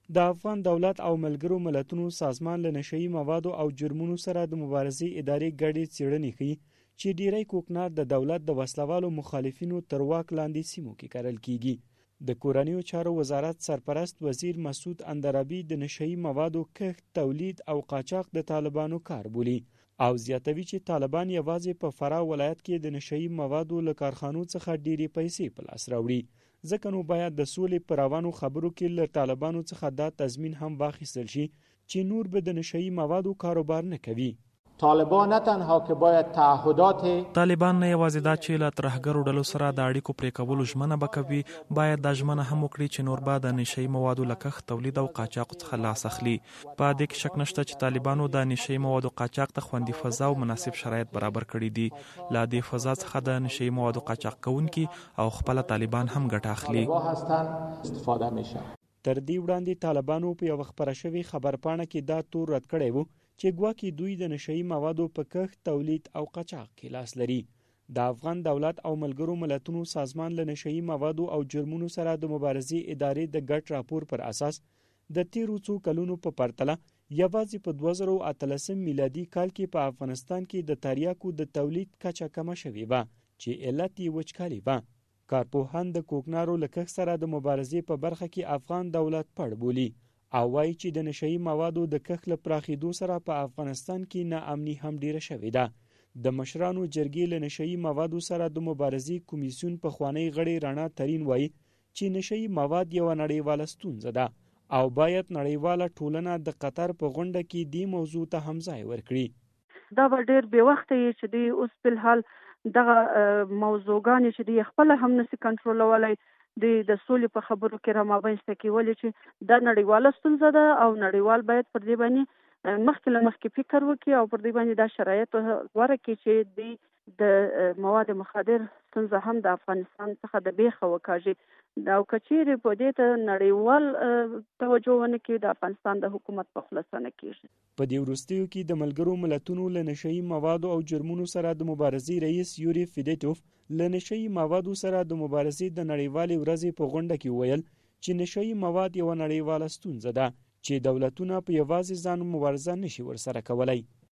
د افغان دولت او ملګرو ملتونو سازمان له نشهیي موادو او جرمونو سره د مبارزې ادارې ګډې څېړنې ښيي چې ډیری کوکنار د دولت د وسلوالو مخالفینو تر واک لاندې سیمو کې کرل کیږي. د کورنیو چارو وزارت سرپرست وزیر مسعود اندرابي د نشهیي موادو کښت، تولید او قاچاق د طالبانو کار بولي او زیاتوي چې طالبان یوازې په فراه ولایت کې د نشهیي موادو له کارخانو څخه ډیرې پیسې په لاس راوړي. ځکه نو باید د سولې په روانو خبرو کې له طالبانو څخه دا تضمین هم واخیستل شي چې نور به د نشهیي موادو کاروبار نه کوي. طالبان نه تنها که باید تعهدات طالبان نه یوازې دا چې له ترهګرو ډلو سره د اړیکو پرې کولو ژمنه به کوي، باید دا ژمنه هم وکړي چې نور به د نشهیي موادو له کښت، تولید او قاچاق څخه لاس اخلي. په دې کې شک نشته چې طالبانو د نشهیي موادو قاچاق ته خوندي فضا او مناسب شرایط برابر کړي دي. له دې فضا څخه د نشهیي موادو قاچاق کوونکي او خپل طالبان هم ګټه اخلي. تر دې وړاندې طالبانو په یو خبره شوی خبرپاڼه کې دا تور رد کړی و چې ګواکې دوی د نشهیي موادو په کښت، تولید او قاچاق کې لاس لري. د افغان دولت او ملګرو ملتونو سازمان له نشهیي موادو او جرمونو سره د مبارزې ادارې د ګډ راپور پر اساس د تیرو څو کلونو په پرتله یوازې په 2018 میلادي کال کې په افغانستان کې د تریاکو د تولید کچه کمه شوې وه چې علت یې وچکالي وه. کارپوهان د کوکنارو له کښت سره د مبارزې په برخه کې افغان دولت پړ بولي او وایي چې د نشهیي موادو د کښت له پراخېدو سره په افغانستان کې ناامني هم ډیره شوې ده. د مشرانو جرګې له نشهیي موادو سره د مبارزې کمیسیون پخوانی غړی رڼا ترین وایي چې نشهیي مواد یوه نړیواله ستونزه ده او باید نړیواله ټولنه د قطر په غونډه کې دې موضوع ته هم ځای ورکړي. دا به ډېر بې وخته یې چې دوی اوس فلحال دغه موضوعګانې چې دوی خپله هم نشي کنټرولولی د سولې په خبرو کې رامنځته کېولې چې دا نړیواله ستونزه ده او نړیوال باید پر دې باندې مخکې له مخکې فکر وکړي او پر دې باندې دا شرایط غوره کړي چې د مواد مخدر ستونزه هم د افغانستان څخه د بیخه وکاږي. او که چیرې په دې ته نړیوال توجه ونه کړي د افغانستان د حکومت په خلاصه نه کېږي. په دې وروستیو کې د ملګرو ملتونو له نشهیي موادو او جرمونو سره د مبارزې رئیس یوري فیدیټوف له نشهیي موادو سره د مبارزې د نړیوالې ورځې په غونډه کې ویل چې نشهیي مواد یوه نړیواله ستونزه ده چې دولتونه په یوازې ځان مبارزه نشي ورسره کولای.